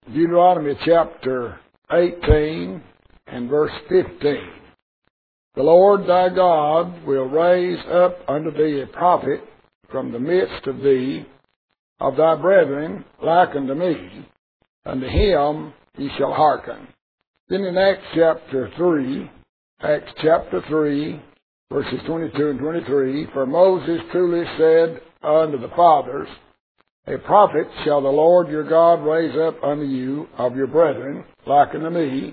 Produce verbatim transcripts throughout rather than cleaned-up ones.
Deuteronomy chapter eighteen and verse fifteen. The Lord thy God will raise up unto thee a prophet from the midst of thee, of thy brethren, like unto me. Unto him ye shall hearken. Then in Acts chapter three, Acts chapter three, verses twenty-two and twenty-three, for Moses truly said unto the fathers, a prophet shall the Lord your God raise up unto you of your brethren, like unto me.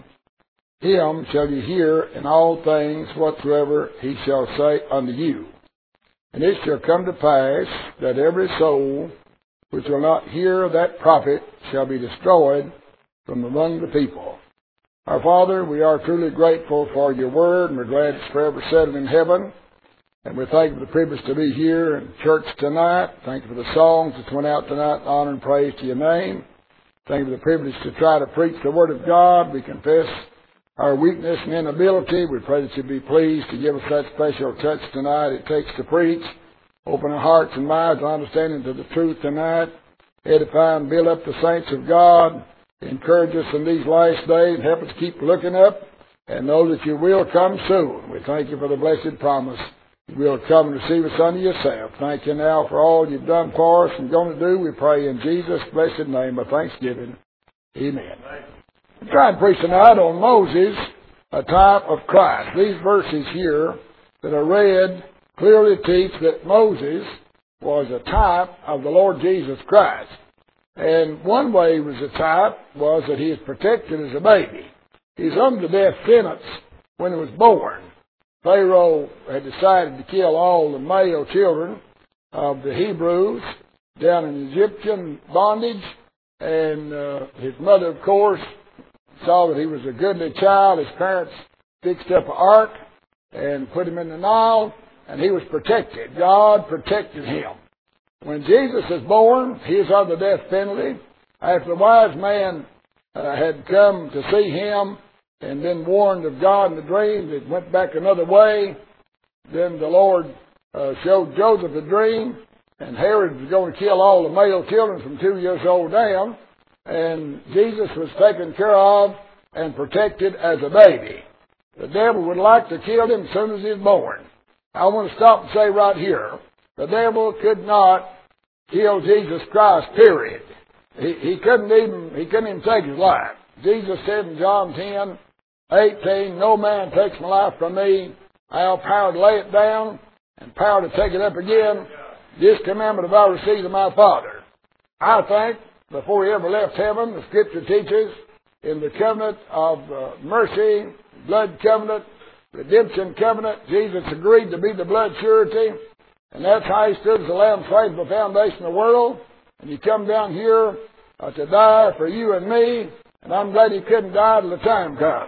Him shall you hear in all things whatsoever he shall say unto you. And it shall come to pass that every soul which will not hear that prophet shall be destroyed from among the people. Our Father, we are truly grateful for your word, and we're glad it's forever settled in heaven. And we thank you for the privilege to be here in church tonight. Thank you for the songs that went out tonight, honor and praise to your name. Thank you for the privilege to try to preach the word of God. We confess our weakness and inability. We pray that you be pleased to give us that special touch tonight it takes to preach. Open our hearts and minds to understanding to the truth tonight. Edify and build up the saints of God. Encourage us in these last days. Help us keep looking up and know that you will come soon. We thank you for the blessed promise. You will come and receive us unto yourself. Thank you now for all you've done for us and going to do. We pray in Jesus' blessed name of thanksgiving. Amen. I'm trying to preach tonight on Moses, a type of Christ. These verses here that are read clearly teach that Moses was a type of the Lord Jesus Christ. And one way he was a type was that he was protected as a baby. He was under death sentence when he was born. Pharaoh had decided to kill all the male children of the Hebrews down in Egyptian bondage. And uh, his mother, of course, saw that he was a goodly child. His parents fixed up an ark and put him in the Nile, and he was protected. God protected him. When Jesus was born, he was under the death penalty. After the wise man uh, had come to see him and been warned of God in the dream, it went back another way. Then the Lord uh, showed Joseph a dream, and Herod was going to kill all the male children from two years old down, and Jesus was taken care of and protected as a baby. The devil would like to kill him as soon as he was born. I want to stop and say right here, the devil could not kill Jesus Christ, period. He, he couldn't even, he couldn't even take his life. Jesus said in John ten, eighteen, no man takes my life from me. I have power to lay it down and power to take it up again. This commandment have I received of my Father. I think before he ever left heaven, the Scripture teaches in the covenant of uh, mercy, blood covenant, redemption covenant, Jesus agreed to be the blood surety. And that's how he stood as the Lamb slain from the foundation of the world. And he come down here uh, to die for you and me. And I'm glad he couldn't die till the time come.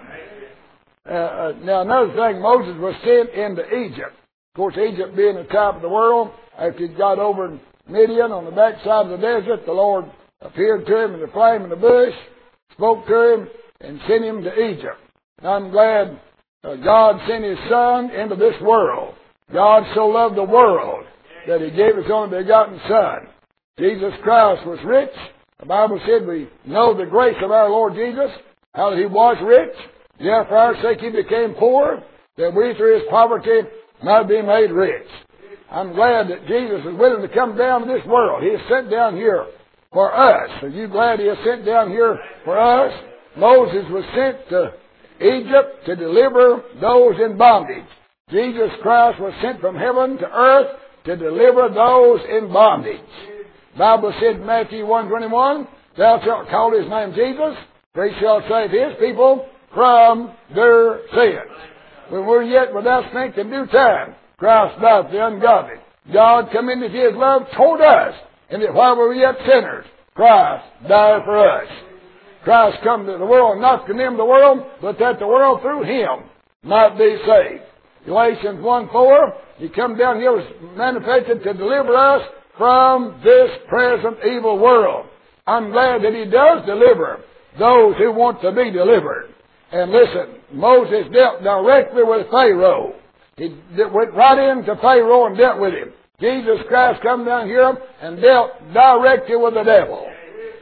Uh, uh, now, another thing, Moses was sent into Egypt. Of course, Egypt being the top of the world, after he got over in Midian on the backside of the desert, the Lord appeared to him in the flame in the bush, spoke to him, and sent him to Egypt. And I'm glad uh, God sent his Son into this world. God so loved the world that he gave his only begotten Son. Jesus Christ was rich. The Bible said we know the grace of our Lord Jesus, how that he was rich. Yet for our sake he became poor, that we through his poverty might be made rich. I'm glad that Jesus is willing to come down to this world. He is sent down here for us. Are you glad he is sent down here for us? Moses was sent to Egypt to deliver those in bondage. Jesus Christ was sent from heaven to earth to deliver those in bondage. The Bible said in Matthew one twenty-one, thou shalt call his name Jesus, for he shall save his people from their sins. When we're yet without strength in due time, Christ died for the ungodly. God come into his love toward us, and that while we were yet sinners, Christ died for us. Christ come to the world not to condemn the world, but that the world through him might be saved. Galatians one four, he come down here was manifested to deliver us from this present evil world. I'm glad that he does deliver those who want to be delivered. And listen, Moses dealt directly with Pharaoh. He went right into Pharaoh and dealt with him. Jesus Christ come down here and dealt directly with the devil.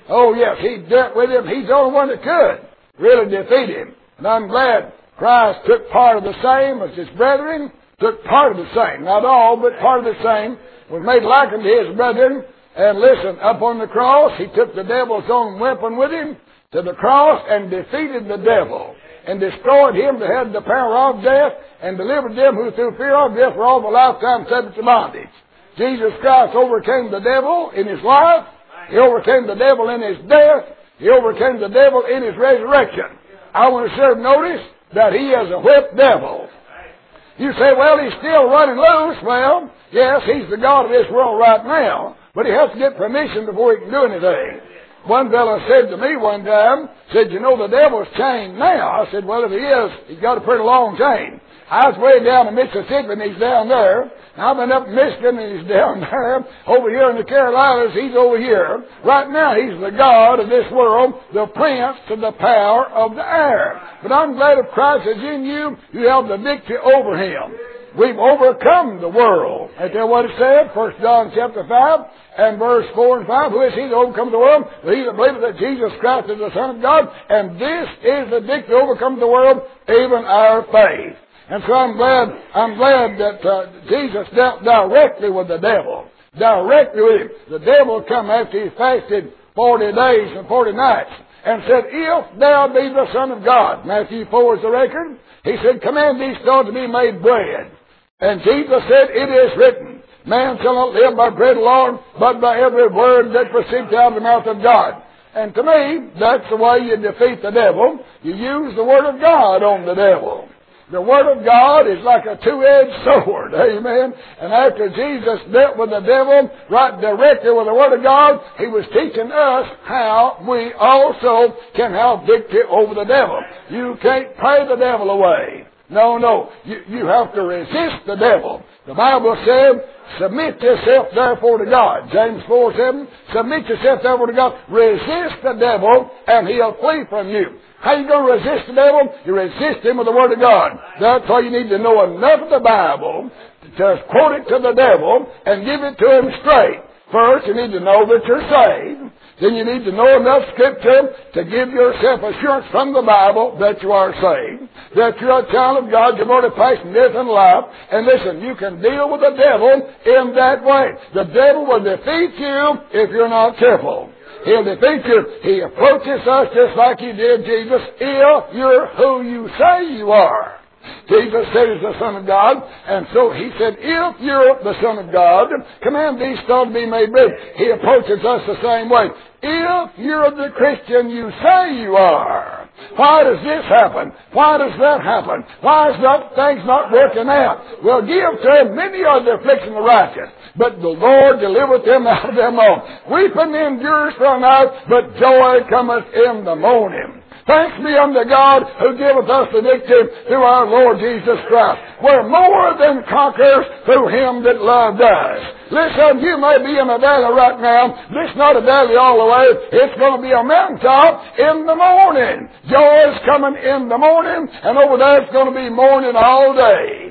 Oh, yes, he dealt with him. He's the only one that could really defeat him. And I'm glad Christ took part of the same as his brethren, took part of the same. Not all, but part of the same. Was made like unto his brethren. And listen, up on the cross, he took the devil's own weapon with him to the cross and defeated the devil and destroyed him that had the power of death and delivered them who through fear of death were all the lifetime subject to bondage. Jesus Christ overcame the devil in his life. He overcame the devil in his death. He overcame the devil in his resurrection. I want to serve notice that he is a whipped devil. You say, well, he's still running loose. Well, yes, he's the God of this world right now, but he has to get permission before he can do anything. One fellow said to me one time, said, you know, the devil's chained now. I said, well, if he is, he's got a pretty long chain. I was way down in Mississippi and he's down there. I've been up in Michigan and he's down there. Over here in the Carolinas, he's over here. Right now, he's the God of this world, the prince to the power of the air. But I'm glad if Christ is in you, you have the victory over him. We've overcome the world. Is that what it said? First John chapter five and verse four and five. Who is he that overcomes the world? Well, he that believeth that Jesus Christ is the Son of God. And this is the victory overcomes the world, even our faith. And so I'm glad, I'm glad that uh, Jesus dealt directly with the devil. Directly with him. The devil come after he fasted forty days and forty nights and said, if thou be the Son of God. Matthew four is the record. He said, command these stones to be made bread. And Jesus said, it is written, man shall not live by bread alone, but by every word that proceeds out of the mouth of God. And to me, that's the way you defeat the devil. You use the Word of God on the devil. The Word of God is like a two-edged sword, amen. And after Jesus dealt with the devil right directly with the Word of God, he was teaching us how we also can have victory over the devil. You can't pray the devil away. No, no. You, you have to resist the devil. The Bible said, submit yourself therefore to God. James four seven, submit yourself therefore to God. Resist the devil and he'll flee from you. How are you going to resist the devil? You resist him with the Word of God. That's why you need to know enough of the Bible to quote it to the devil and give it to him straight. First, you need to know that you're saved. Then you need to know enough Scripture to give yourself assurance from the Bible that you are saved, that you're a child of God, you're going to pass from death and life. And listen, you can deal with the devil in that way. The devil will defeat you if you're not careful. He'll defeat you. He approaches us just like he did Jesus, if you're who you say you are. Jesus said he's the Son of God, and so he said, if you're the Son of God, command these stones to be made bread. He approaches us the same way. If you're the Christian you say you are, why does this happen? Why does that happen? Why is that things not working out? Well, give to him many are the affliction of the righteous, but the Lord delivereth them out of them all. Weeping endures for a night, but joy cometh in the morning. Thanks be unto God who giveth us the victory through our Lord Jesus Christ. We're more than conquerors through him that loved us. Listen, you may be in a valley right now. This is not a valley all the way. It's going to be a mountaintop in the morning. Joy is coming in the morning, and over there it's going to be morning all day.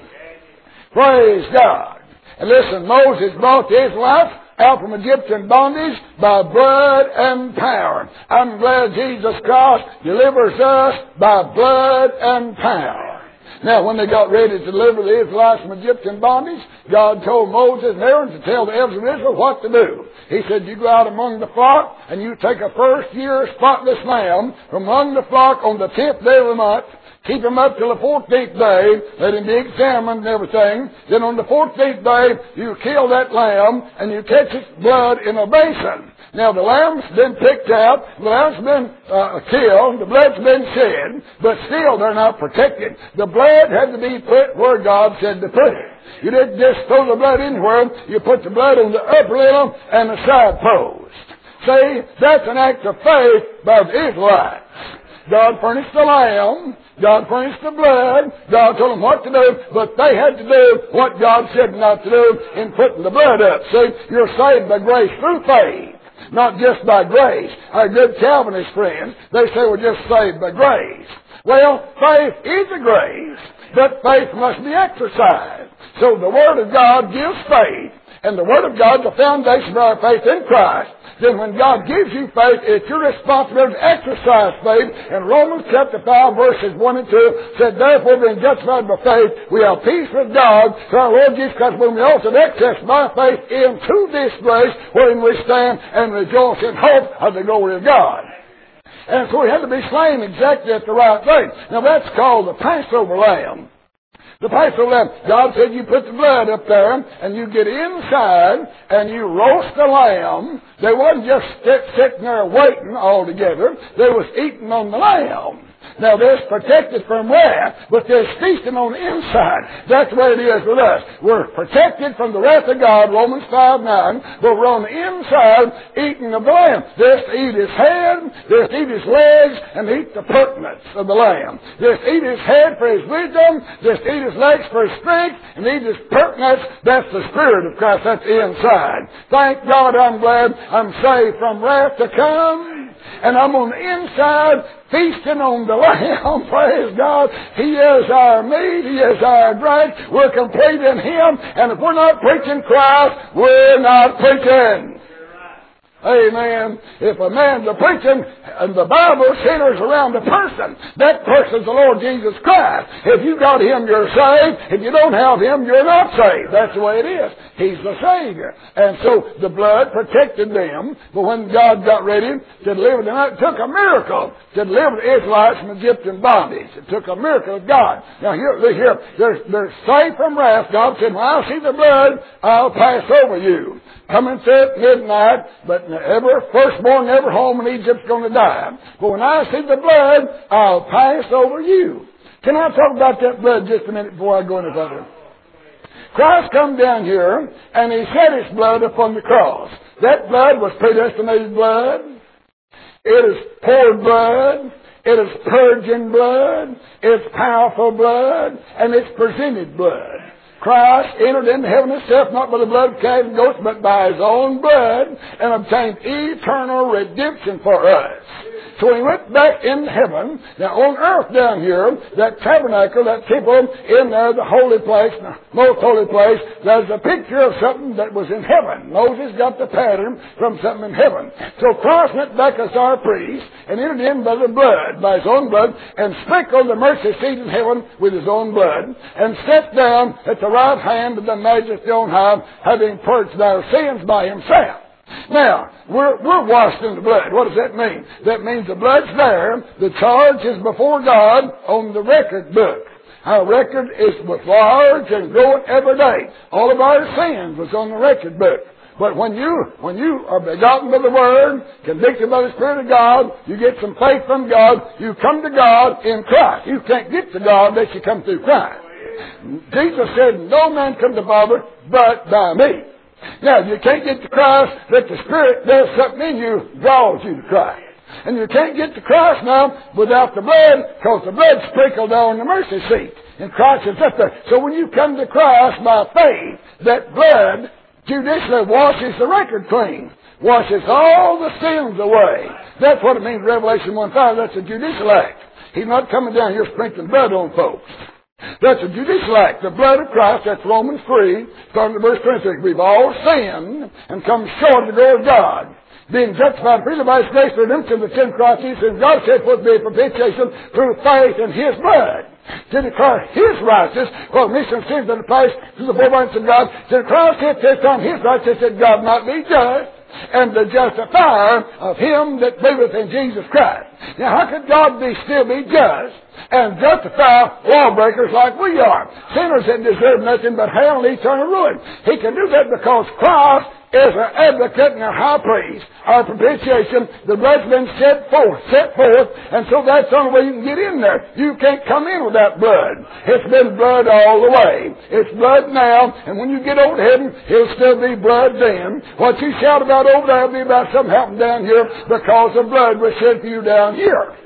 Praise God. And listen, Moses brought the Israelites out from Egyptian bondage by blood and power. I'm glad Jesus Christ delivers us by blood and power. Now, when they got ready to deliver the Israelites from Egyptian bondage, God told Moses and Aaron to tell the elders of Israel what to do. He said, you go out among the flock, and you take a first year spotless lamb from among the flock on the tenth day of the month. Keep him up till the fourteenth day. Let him be examined and everything. Then on the fourteenth day, you kill that lamb and you catch its blood in a basin. Now the lamb's been picked out, the lamb's been uh, killed, the blood's been shed, but still they're not protected. The blood had to be put where God said to put it. You didn't just throw the blood anywhere. You put the blood on the upper lintel and the side post. See, that's an act of faith by the Israelites. God furnished the lamb. God furnished the blood. God told them what to do, but they had to do what God said not to do in putting the blood up. See, you're saved by grace through faith, not just by grace. Our good Calvinist friends, they say we're just saved by grace. Well, faith is a grace, but faith must be exercised. So the Word of God gives faith, and the Word of God is the foundation of our faith in Christ, then when God gives you faith, it's your responsibility to exercise faith. And Romans chapter five, verses one and two said, therefore, being justified by faith, we have peace with God through our Lord Jesus Christ, whom we also access by faith into this grace, wherein we stand and rejoice in hope of the glory of God. And so he had to be slain exactly at the right thing. Now that's called the Passover lamb. The Passover lamb. God said you put the blood up there and you get inside and you roast the lamb. They wasn't just sit, sitting there waiting all together. They was eating on the lamb. Now, they're protected from wrath, but they're feasting on the inside. That's the way it is with us. We're protected from the wrath of God, Romans five nine, but we're on the inside eating of the lamb. They're to eat his head, they're to eat his legs, and eat the purtenance of the lamb. They're to eat his head for his wisdom, they're to eat his legs for his strength, and eat his purtenance. That's the Spirit of Christ. That's the inside. Thank God I'm glad I'm saved from wrath to come, and I'm on the inside feasting on the Lamb. Praise God. He is our meat. He is our drink. We're complete in Him. And if we're not preaching Christ, we're not preaching. Amen. If a man's a preaching, and the Bible centers around a person, that person's the Lord Jesus Christ. If you got Him, you're saved. If you don't have Him, you're not saved. That's the way it is. He's the Savior. And so the blood protected them, but when God got ready to deliver them, it took a miracle to deliver the Israelites from Egyptian bondage. It took a miracle of God. Now here, here they're, they're saved from wrath. God said, when I see the blood, I'll pass over you. Coming to at midnight, but every firstborn, every home in Egypt's going to die. But when I see the blood, I'll pass over you. Can I talk about that blood just a minute before I go any further? Christ come down here, and He shed His blood upon the cross. That blood was predestinated blood. It is poured blood. It is purging blood. It's powerful blood. And it's presented blood. Christ entered into heaven Himself, not by the blood of calves and goats, but by His own blood, and obtained eternal redemption for us. So He went back in heaven. Now on earth down here, that tabernacle, that temple in there, the holy place, the most holy place, there's a picture of something that was in heaven. Moses got the pattern from something in heaven. So Christ went back as our priest and entered in by the blood, by His own blood, and sprinkled the mercy seat in heaven with His own blood, and sat down at the right hand of the Majesty on high, having purged our sins by Himself. Now, we're, we're washed in the blood. What does that mean? That means the blood's there. The charge is before God on the record book. Our record is with large and growing every day. All of our sins was on the record book. But when you, when you are begotten by the Word, convicted by the Spirit of God, you get some faith from God, you come to God in Christ. You can't get to God unless you come through Christ. Jesus said, no man come to the Father but by me. Now, you can't get to Christ, that the Spirit does something in you, draws you to Christ. And you can't get to Christ now without the blood, because the blood's sprinkled on the mercy seat. And Christ is up there. So when you come to Christ by faith, that blood judicially washes the record clean. Washes all the sins away. That's what it means in Revelation one five. That's a judicial act. He's not coming down here sprinkling blood on folks. That's a judicial act. The blood of Christ, that's Romans three, starting at verse twenty-six. We've all sinned and come short of the glory of God. Being justified freely by His grace through redemption of the sin of Christ Jesus, and God said for it to be a propitiation through faith in His blood. To declare His righteousness, for remission of sins that are passed through the forbearance of God. To Christ hath this on His righteousness, that God might be just, and the justifier of him that believeth in Jesus Christ. Now, how could God be still be just and justify lawbreakers like we are? Sinners that deserve nothing but hell and eternal ruin. He can do that because Christ is our advocate and our high priest, our propitiation. The blood's been set forth, set forth, and so that's the only way you can get in there. You can't come in without blood. It's been blood all the way. It's blood now, and when you get over to heaven, it'll still be blood then. What you shout about over there will be about something happened down here because the blood was shed for you down here.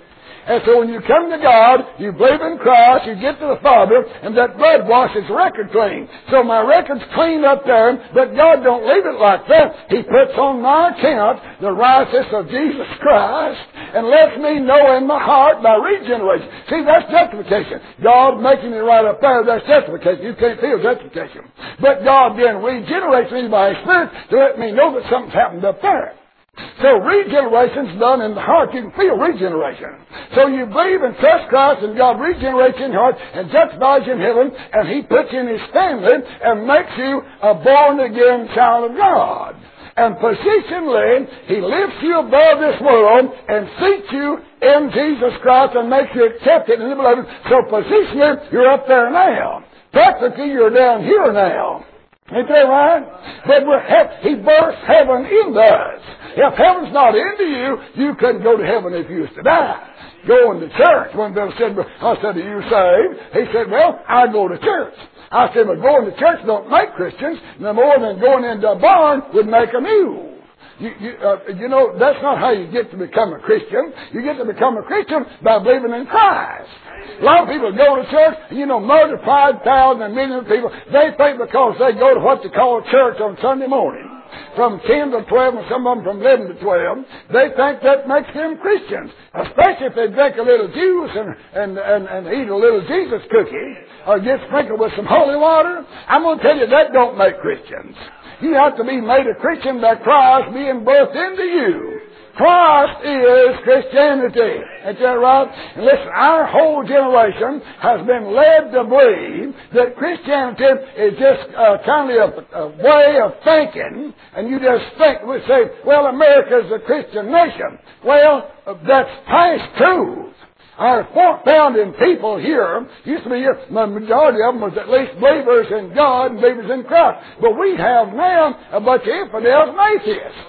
And so when you come to God, you believe in Christ, you get to the Father, and that blood washes the record clean. So my record's clean up there, but God don't leave it like that. He puts on my account the righteousness of Jesus Christ and lets me know in my heart by regeneration. See, that's justification. God making it right up there, that's justification. You can't feel justification. But God then regenerates me by His Spirit to let me know that something's happened up there. So regeneration's done in the heart. You can feel regeneration. So you believe and trust Christ, and God regenerates in your heart and justifies you in heaven, and He puts you in His family and makes you a born-again child of God. And positionally, He lifts you above this world and seats you in Jesus Christ and makes you accepted in the beloved. So positionally, you're up there now. Practically, you're down here now. Ain't that right? But we're he births heaven in us. If heaven's not into you, you couldn't go to heaven if you was to die. Going to church. One fellow said, I said, are you saved? He said, well, I go to church. I said, but going to church don't make Christians. No more than going into a barn would make a mule. You, you, uh, you know, that's not how you get to become a Christian. You get to become a Christian by believing in Christ. A lot of people go to church, and, you know, multiplied thousand and millions of people, they think because they go to what they call church on Sunday morning, from ten to twelve, and some of them from eleven to twelve, they think that makes them Christians. Especially if they drink a little juice and, and, and, and eat a little Jesus cookie, or get sprinkled with some holy water. I'm going to tell you, that don't make Christians. You have to be made a Christian by Christ being birthed into you. Christ is Christianity. Ain't that right? And listen, our whole generation has been led to believe that Christianity is just uh, kind of a, a way of thinking, and you just think, we say, well, America's a Christian nation. Well, that's past truth. Our four-founding people here used to be here, the majority of them was at least believers in God and believers in Christ. But we have now a bunch of infidels and atheists.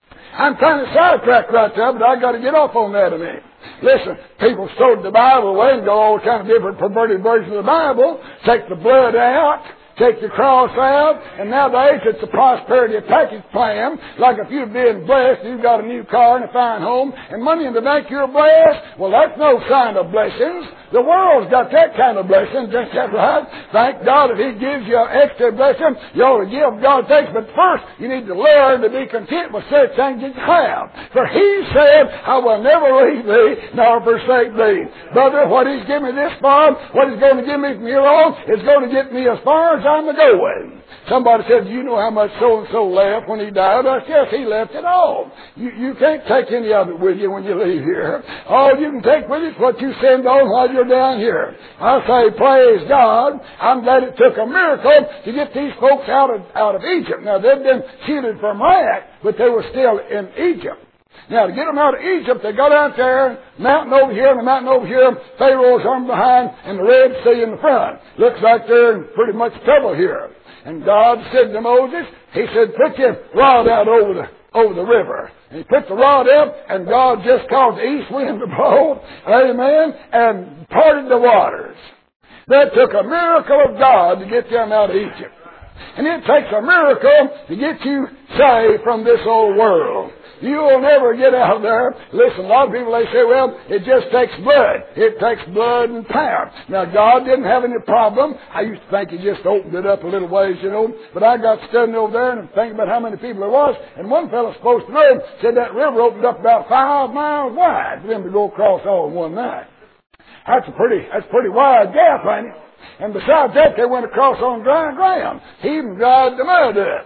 I'm trying to sidetrack right there, but I got to get off on that a minute. Listen, people stowed the Bible away and go all kind of different perverted versions of the Bible, take the blood out, take the cross out, and nowadays it's a prosperity package plan. Like if you've been blessed, you've got a new car and a fine home, and money in the bank, you're blessed. Well, that's no sign of blessings. The world's got that kind of blessing, just that right. Thank God if He gives you an extra blessing, you ought to give God thanks. But first, you need to learn to be content with such things as you have. For He said, I will never leave thee nor forsake thee. Brother, what He's given me this far, what He's going to give me from here on, is going to get me as far as I'm going. Somebody said, do you know how much so-and-so left when he died? I said, yes, he left it all. You, you can't take any of it with you when you leave here. All you can take with you is what you send on while you're down here. I say, praise God. I'm glad it took a miracle to get these folks out of, out of Egypt. Now, they've been shielded from wrath, but they were still in Egypt. Now, to get them out of Egypt, they got out there, mountain over here and the mountain over here, Pharaoh's arm behind, and the Red Sea in the front. Looks like they're in pretty much trouble here. And God said to Moses, He said, put your rod out over the over the river. And He put the rod up, and God just caused the east wind to blow, amen, and parted the waters. That took a miracle of God to get them out of Egypt. And it takes a miracle to get you saved from this old world. You will never get out of there. Listen, a lot of people, they say, well, it just takes blood. It takes blood and power. Now, God didn't have any problem. I used to think He just opened it up a little ways, you know. But I got studying over there and thinking about how many people there was. And one fellow supposed to know said that river opened up about five miles wide for them to go across all in one night. That's a pretty, that's a pretty wide gap, ain't it? And besides that, they went across on dry ground. He even dried the mud up.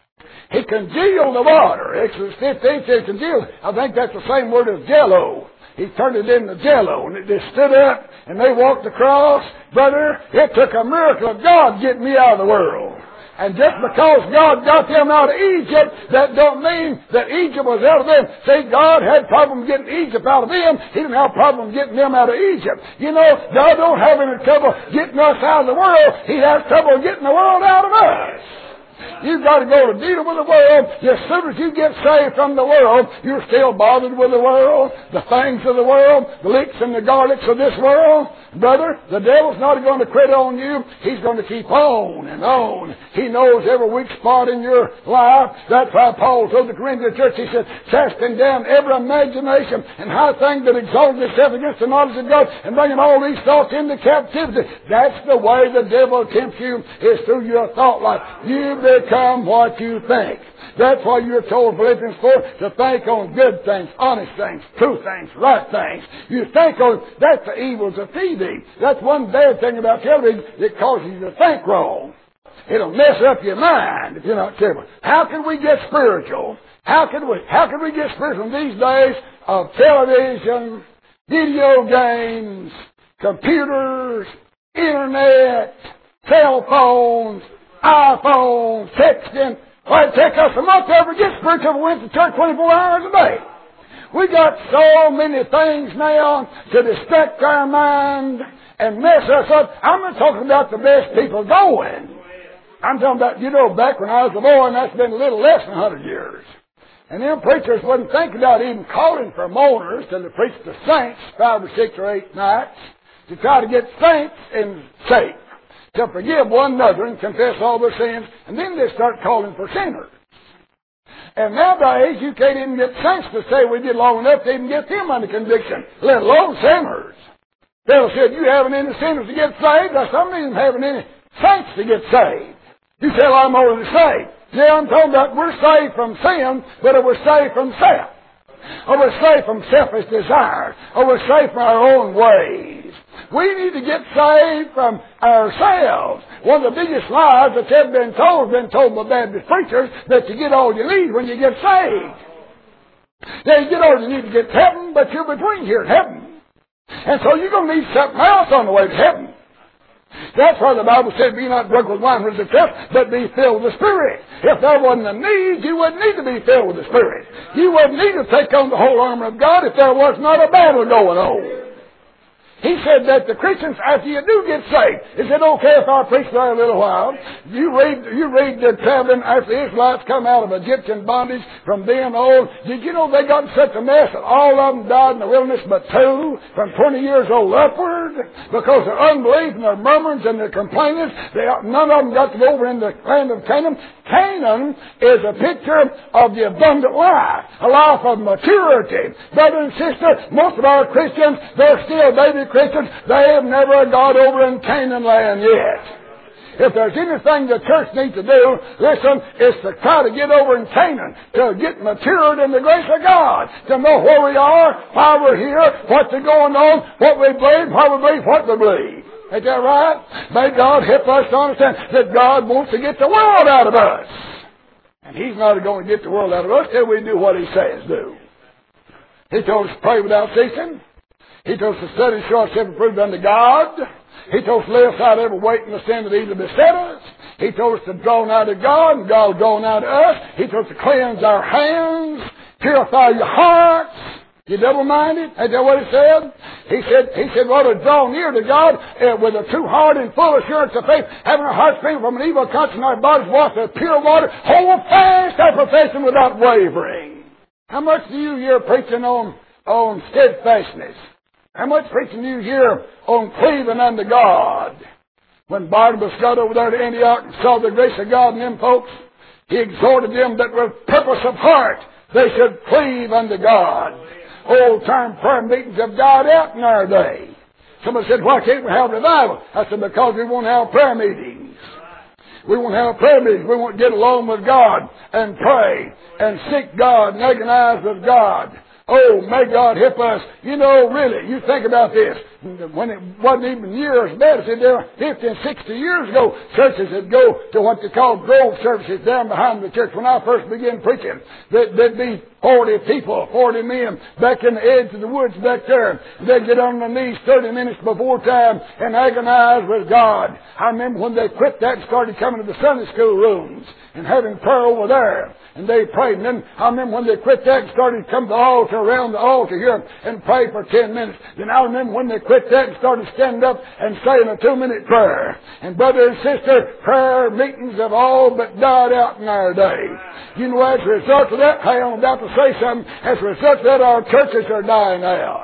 He congealed the water. Exodus fifteen says congealed. I think that's the same word as jello. He turned it into jello, and it just stood up, and they walked across. Brother, it took a miracle of God getting me out of the world. And just because God got them out of Egypt, that don't mean that Egypt was out of them. See, God had problems getting Egypt out of them. He didn't have problems getting them out of Egypt. You know, God don't have any trouble getting us out of the world. He has trouble getting the world out of us. You've got to go to deal with the world. As soon as you get saved from the world, you're still bothered with the world, the things of the world, the leeks and the garlics of this world. brother, the devil's not going to quit on you. He's going to keep on and on. He knows every weak spot in your life. That's why Paul told the Corinthian church, he said, casting down every imagination and high thing that exalts itself against the knowledge of God, and bringing all these thoughts into captivity. That's the way the devil tempts you, is through your thought life. You become what you think. That's why you're told, Philippians four, to think on good things, honest things, true things, right things. You think on, that's the evils of T V. That's one bad thing about television. It causes you to think wrong. It'll mess up your mind if you're not careful. How can we get spiritual? How can we, how can we get spiritual in these days of television, video games, computers, internet, cell phones, iPhones, texting? Well, it'd take us a month to ever get spiritual if we went to church twenty-four hours a day. We got so many things now to distract our mind and mess us up. I'm not talking about the best people going. I'm talking about, you know, back when I was a boy, and that's been a little less than a hundred years. And them preachers wouldn't think about even calling for mourners till they preached to saints five or six or eight nights to try to get saints in shape, to forgive one another and confess all their sins, and then they start calling for sinners. And nowadays, you can't even get saints to say we did long enough to even get them under conviction, let alone sinners. Bill said, you haven't any sinners to get saved. I some of them haven't any saints to get saved. You say, well, I'm already saved. Yeah, I'm talking about we're saved from sin, but we're saved from self. Or we're saved from selfish desire. Or we're saved from our own ways. We need to get saved from ourselves. One of the biggest lies that's ever been told, been told by Baptist preachers, that you get all you need when you get saved. Now you get all you need to get to heaven, but you're between here and heaven. And so you're going to need something else on the way to heaven. That's why the Bible said, be not drunk with wine with itself, but be filled with the Spirit. If there wasn't a need, you wouldn't need to be filled with the Spirit. You wouldn't need to take on the whole armor of God if there was not a battle going on. He said that the Christians, after you do get saved, is it okay if I preach there a little while? You read, you read the traveling after the Israelites come out of Egyptian bondage from then on. Did you know they got in such a mess that all of them died in the wilderness but two from twenty years old upward? Because of unbelief and their murmurings and their complainings, they, none of them got to go over in the land of Canaan. Canaan is a picture of the abundant life, a life of maturity. Brother and sister, most of our Christians, they're still baby Christians. They have never got over in Canaan land yet. If there's anything the church needs to do, listen, is to try to get over in Canaan, to get matured in the grace of God, to know where we are, why we're here, what's going on, what we believe, why we believe, what we believe. Ain't that right? May God help us to understand that God wants to get the world out of us. And He's not going to get the world out of us till we do what He says do. He told us to pray without ceasing. He told us to study and show ourselves approved unto God. He told us to lay aside every weight and the sin that easily beset us. He told us to draw nigh to God, and God will draw nigh to us. He told us to cleanse our hands, purify your hearts. You double-minded? Ain't that what He said? He said, He said, well, to draw near to God uh, with a true heart and full assurance of faith, having our hearts free from an evil conscience and our bodies washed with pure water, hold fast our profession without wavering. How much do you hear preaching on, on steadfastness? How much preaching do you hear on cleaving unto God? When Barnabas got over there to Antioch and saw the grace of God in them folks, he exhorted them that with purpose of heart they should cleave unto God. Old-time prayer meetings have died out in our day. Somebody said, why can't we have revival? I said, because we won't have prayer meetings. We won't have prayer meetings. We won't get along with God and pray and seek God and agonize with God. Oh, may God help us. You know, really, you think about this. When it wasn't even near as bad as it did fifty and sixty years ago, churches would go to what they call grove services down behind the church. When I first began preaching, there'd be forty people, forty men back in the edge of the woods back there. They'd get on their knees thirty minutes before time and agonize with God. I remember when they quit that and started coming to the Sunday school rooms and having prayer over there. And they prayed. And then I remember when they quit that and started to come to the altar, around the altar here, and pray for ten minutes. Then I remember when they quit that and started standing up and saying a two-minute prayer. And brother and sister, prayer meetings have all but died out in our day. You know, as a result of that, hey, I'm about to say something. As a result of that, our churches are dying out.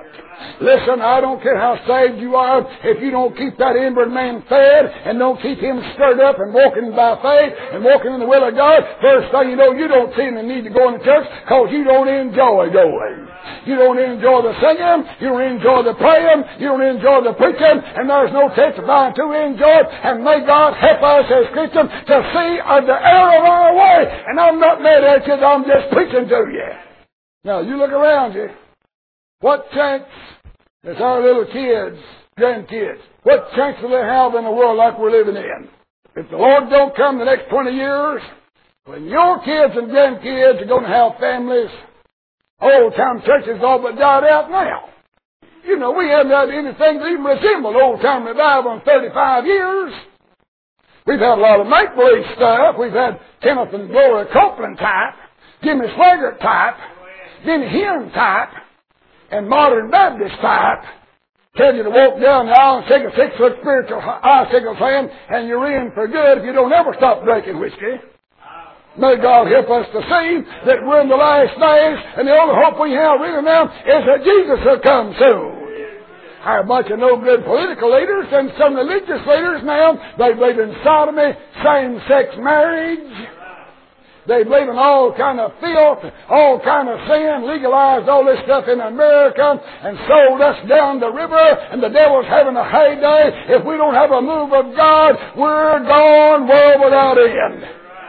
Listen, I don't care how saved you are, if you don't keep that inward man fed and don't keep him stirred up and walking by faith and walking in the will of God, first thing you know, you don't see the need to go into church because you don't enjoy going. You don't enjoy the singing, you don't enjoy the praying, you don't enjoy the preaching, and there's no testifying to enjoy it. And may God help us as Christians to see the error of our way. And I'm not mad at you, I'm just preaching to you. Now, you look around you. What chance is our little kids, grandkids, what chance do they have in a world like we're living in? If the Lord don't come the next twenty years, when your kids and grandkids are going to have families, old-time churches all but died out now. You know, we haven't had anything that even resembled old-time revival in thirty-five years. We've had a lot of make-believe stuff. We've had Kenneth and Gloria Copeland type, Jimmy Swaggart type, Benny Hinn type, and modern Baptist type. Tell you to walk down the aisle and take a six-foot spiritual icicle fan, and you're in for good if you don't ever stop drinking whiskey. May God help us to see that we're in the last days, and the only hope we have really now is that Jesus will come soon. There are a bunch of no good political leaders and some religious leaders now. They believe in sodomy, same-sex marriage. They believe in all kind of filth, all kind of sin, legalized all this stuff in America and sold us down the river, and the devil's having a heyday. If we don't have a move of God, we're gone world without end.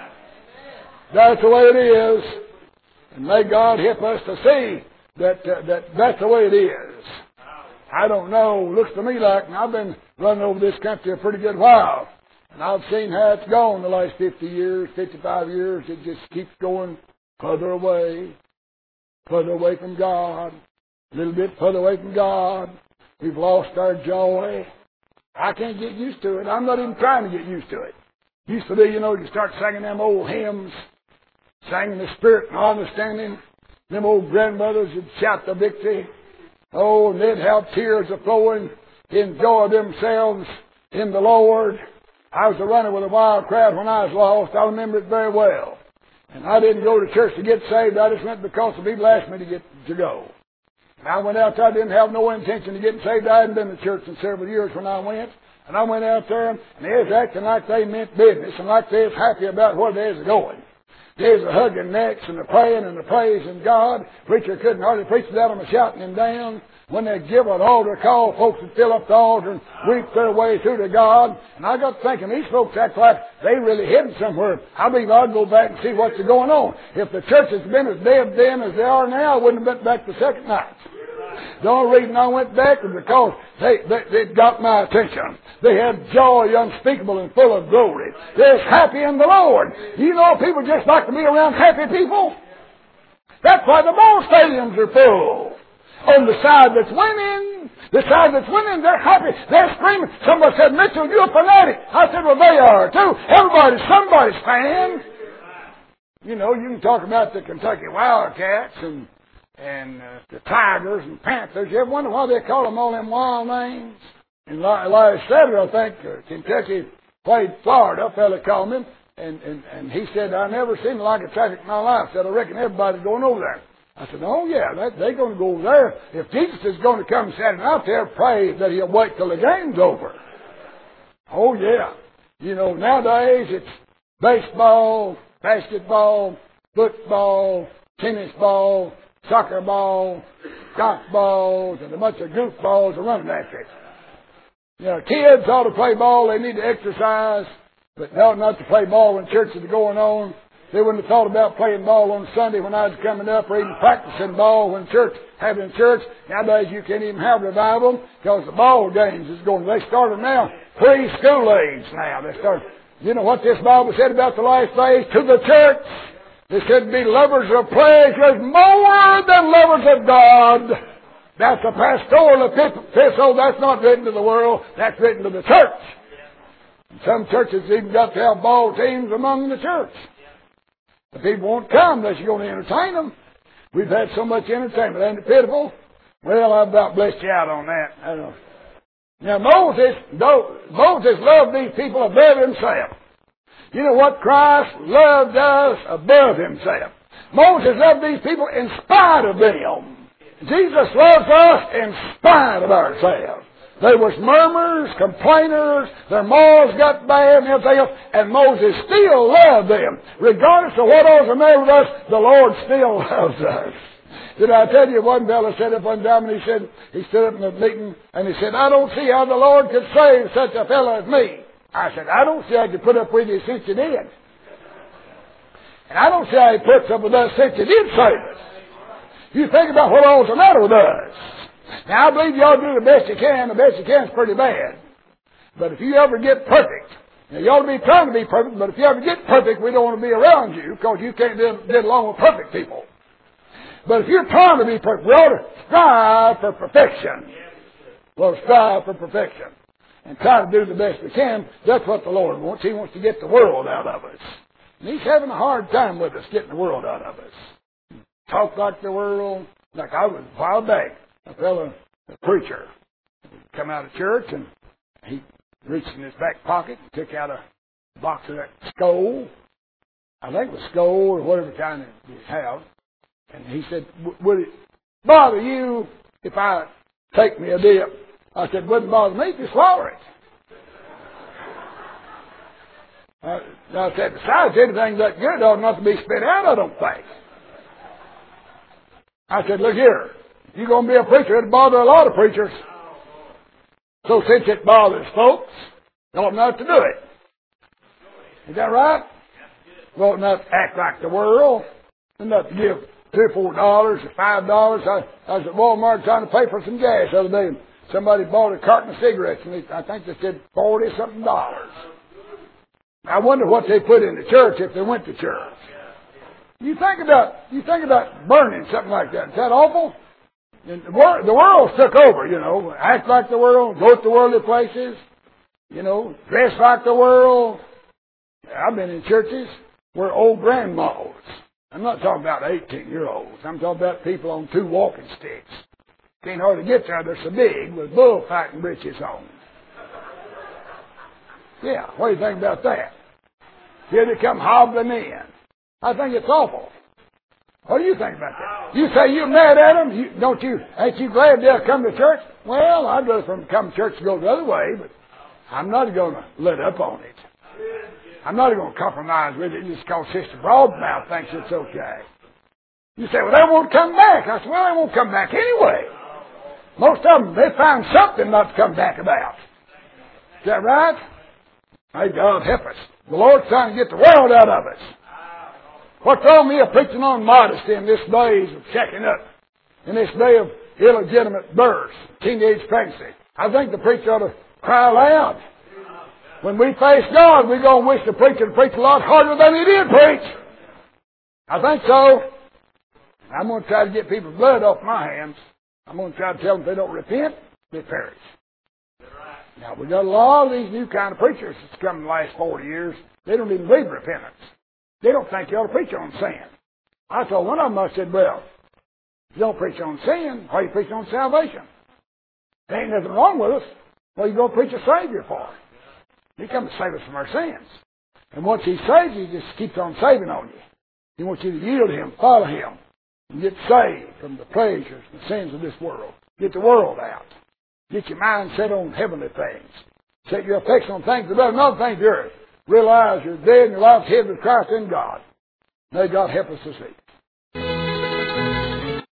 That's the way it is. And may God help us to see that, uh, that that's the way it is. I don't know. Looks to me like, and I've been running over this country a pretty good while, and I've seen how it's gone the last fifty years, fifty-five years. It just keeps going further away, further away from God, a little bit further away from God. We've lost our joy. I can't get used to it. I'm not even trying to get used to it. Used to be, you know, you start singing them old hymns, singing the Spirit and understanding. Them old grandmothers would shout the victory. Oh, and they'd have tears a-flowing, enjoy themselves in the Lord. I was a runner with a wild crowd when I was lost. I remember it very well. And I didn't go to church to get saved. I just went because the people asked me to get to go. And I went out there. I didn't have no intention of getting saved. I hadn't been to church in several years when I went. And I went out there, and they was acting like they meant business and like they was happy about where they was going. They was a hugging necks and a praying and a praising God. Preacher couldn't hardly preach without them shouting him down. When they'd give an altar call, folks would fill up the altar and weep their way through to God. And I got thinking, these folks act like they really hidden somewhere. I believe I'd go back and see what's going on. If the church has been as dead then as they are now, I wouldn't have been back the second night. The only reason I went back was because they, they, they got my attention. They had joy unspeakable and full of glory. They're happy in the Lord. You know, people just like to be around happy people. That's why the ball stadiums are full. On the side that's winning, the side that's winning, they're happy. They're screaming. Somebody said, Mitchell, you're a fanatic. I said, well, they are too. Everybody's somebody's fan. You know, you can talk about the Kentucky Wildcats and and uh, the Tigers and Panthers. You ever wonder why they call them all them wild names? And last Saturday, I think, uh, Kentucky played Florida. A fella called me, and, and, and he said, I never seen like a traffic in my life. Said, I reckon everybody's going over there. I said, oh, yeah, that, they're going to go over there. If Jesus is going to come Saturday night there, pray that he'll wait till the game's over. Oh, yeah. You know, nowadays it's baseball, basketball, football, tennis ball, soccer ball, golf balls, and a bunch of goofballs are running after it. You know, kids ought to play ball. They need to exercise, but they ought not to play ball when churches are going on. They wouldn't have thought about playing ball on Sunday when I was coming up, or even practicing ball when church, having church. Nowadays you can't even have revival because the ball games is going. They started now, preschool age now. They start. You know what this Bible said about the last days to the church? They said, be lovers of pleasures more than lovers of God. That's a pastoral epistle. That's not written to the world. That's written to the church. And some churches even got to have ball teams among the church. The people won't come unless you're going to entertain them. We've had so much entertainment. Ain't it pitiful? Well, I've about blessed you out on that. I don't know. Now, Moses, Moses loved these people above himself. You know what? Christ loved us above himself. Moses loved these people in spite of them. Jesus loves us in spite of ourselves. There was murmurs, complainers, their morals got bad and everything else, and Moses still loved them. Regardless of what was the matter with us, the Lord still loves us. Did I tell you, one fellow said up one time, and he said, he stood up in the meeting, and he said, I don't see how the Lord could save such a fellow as me. I said, I don't see how he could put up with you since you did. And I don't see how he puts up with us since you did save us. You think about what all's the matter with us. Now, I believe you ought to do the best you can. The best you can is pretty bad. But if you ever get perfect, now you ought to be trying to be perfect, but if you ever get perfect, we don't want to be around you because you can't get along with perfect people. But if you're trying to be perfect, we ought to strive for perfection. We'll strive for perfection and try to do the best we can. That's what the Lord wants. He wants to get the world out of us. And He's having a hard time with us getting the world out of us. Talk like the world. Like I was a while back, a fellow, a preacher, come out of church and he reached in his back pocket and took out a box of that Skoal. I think it was Skoal or whatever kind you have. And he said, would it bother you if I take me a dip? I said, wouldn't bother me if you swallow it. I, I said, besides, anything that good ought not to be spit out, I don't think. I said, look here, if you're going to be a preacher, it'll bother a lot of preachers. So since it bothers folks, you ought not to do it. Is that right? You ought not to act like the world, and not to give three or four dollars or five dollars. I, I was at Walmart trying to pay for some gas the other day, and somebody bought a carton of cigarettes, and they, I think they said forty something dollars. I wonder what they put in the church if they went to church. You think about you think about burning something like that. Is that awful? And the world, the world took over. You know, act like the world, go to worldly places. You know, dress like the world. I've been in churches where old grandmas. I'm not talking about eighteen-year-olds. I'm talking about people on two walking sticks. Can't hardly get there. They're so big with bullfighting breeches on. Yeah, what do you think about that? Here they come hobbling in. I think it's awful. What do you think about that? You say you're mad at them? You, don't you? Ain't you glad they'll come to church? Well, I'd rather for them to come to church to go the other way, but I'm not going to let up on it. I'm not going to compromise with it just because Sister Broadmouth thinks it's okay. You say, well, they won't come back. I said, well, they won't come back anyway. Most of them, they find something not to come back about. Is that right? May God help us. The Lord's trying to get the world out of us. What's wrong with me of preaching on modesty in this days of checking up, in this day of illegitimate births, teenage pregnancy? I think the preacher ought to cry aloud. When we face God, we're going to wish the preacher would preach a lot harder than he did preach. I think so. I'm going to try to get people's blood off my hands. I'm going to try to tell them if they don't repent, they perish. Now, we got a lot of these new kind of preachers that's come in the last forty years. They don't even believe repentance. They don't think you ought to preach on sin. I told one of them, I said, well, if you don't preach on sin, why are you preaching on salvation? There ain't nothing wrong with us. What are you going to preach a Savior for? He comes to save us from our sins. And once He saves you, He just keeps on saving on you. He wants you to yield to Him, follow Him, and get saved from the pleasures and sins of this world. Get the world out. Get your mind set on heavenly things. Set your affection on things above, not things of the earth. Realize you're dead and your life's hid with Christ in God. May God help us to see.